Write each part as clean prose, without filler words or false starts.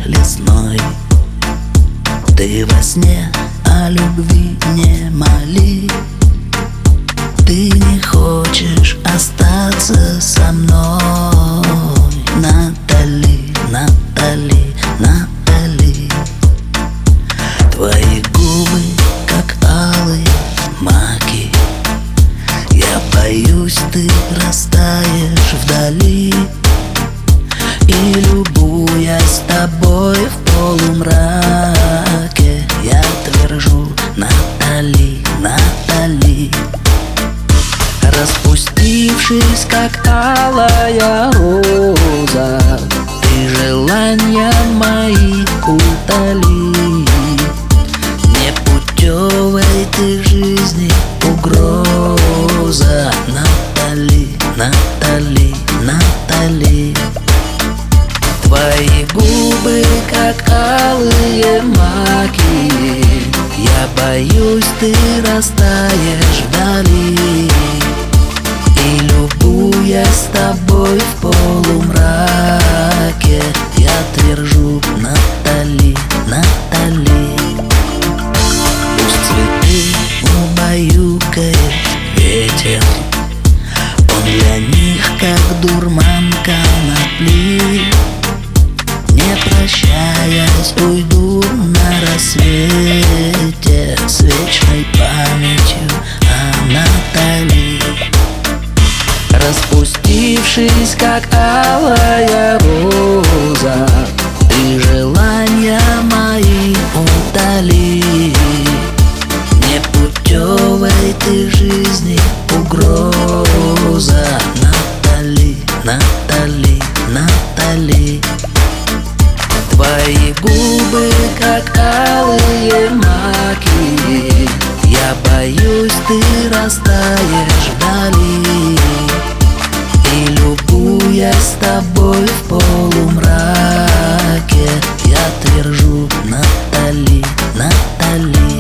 лесной. Ты во сне о любви не моли. Ты не хочешь остаться со мной. Натали, Натали, Натали. Твои губы, как алые маки. Я боюсь, ты растаешь вдали. И любуясь тобой в полумраке, я твержу: Натали, Натали. Распустившись, как алая роза, ты желания мои утоли. Непутевой ты жизни угроза. Натали, Натали, Натали. Твои губы, как алые маки. Я боюсь, ты растаешь вдали. И любуясь тобой в полумраке, я твержу: Натали, Натали. Пусть цветы убаюкает ветер, он для них как дурман конопли. Не прощаясь, уйду на рассвете с вечной памятью о Натали. Распустившись, как алая роза, ты желания мои утоли. Непутевой ты жизни угроза. Натали, Натали, Натали. Твои губы, как алые маки. Я боюсь, ты растаешь вдали. И любуясь тобой в полумраке, я твержу: Натали, Натали.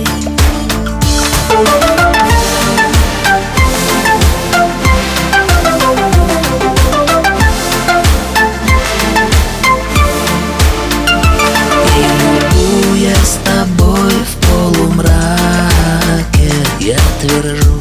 С тобой в полумраке я твержу: